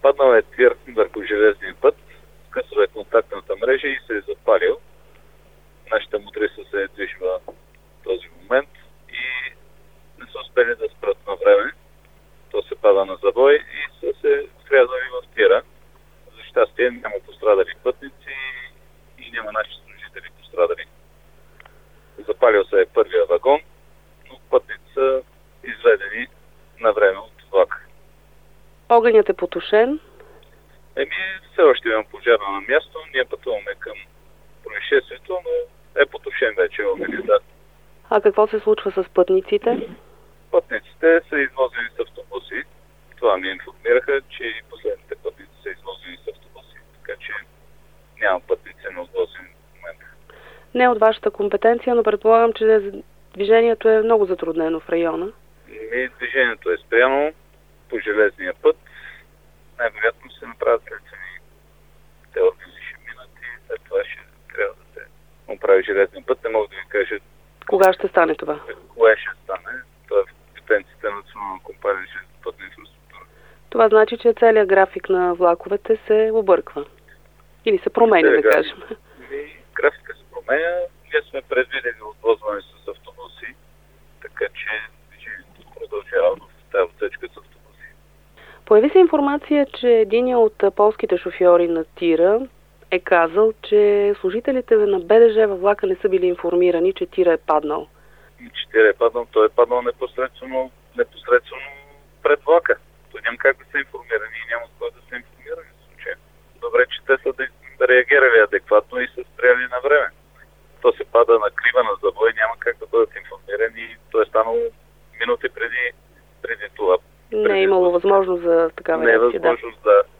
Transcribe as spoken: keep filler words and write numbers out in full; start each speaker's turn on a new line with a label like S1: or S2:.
S1: Паднал е тир върху железния път, скъсва е контактната мрежа и се е запалил. Нашата мотриса се е движила в този момент и не са успели да спрат на време. То се пада на завой и са се врязали в тира. За щастие няма пострадали пътници и няма наши служители пострадали. Запалил се е първия вагон, но пътници са изведени на време от влака.
S2: Огънят е потушен?
S1: Еми, все още имам пожар на място. Ние пътуваме към происшествието, но е потушен вече огънят. Да.
S2: А какво се случва с пътниците?
S1: Пътниците са извозени с автобуси. Това ми информираха, че и последните пътници са извозени с автобуси. Така че няма пътници на отвозени в момента.
S2: Не е от вашата компетенция, но предполагам, че движението е много затруднено в района.
S1: И движението е спряно по железния път. Най-вероятно ще се направят следствени. Те органи ще минат и след това ще трябва да се оправи железния път. Не мога да ви кажа
S2: кога ще стане това.
S1: Кое ще стане. Това е в компетенцията на Национална компания железопътна инфраструктура.
S2: Това значи, че целият график на влаковете се обърква. Или се променя, да кажем.
S1: И графика се променя. Ние сме предвидели отвозване с автобуси, така че движението продължава в тази отсечка с автобуси.
S2: Появи се информация, че един от полските шофьори на тира е казал, че служителите на БДЖ във влака не са били информирани, че тира е паднал.
S1: Че тира е паднал, той е паднал непосредствено, непосредствено пред влака. Той няма как да са информирани и няма с кой да са информирани в случая. Добре, че те са да реагирали адекватно и са спряли на време. То се пада на крива на завой, няма как да бъдат информирани. То е станало минути преди, преди това.
S2: Не е имало възможност за такава
S1: реакция. Не е
S2: възможност
S1: да.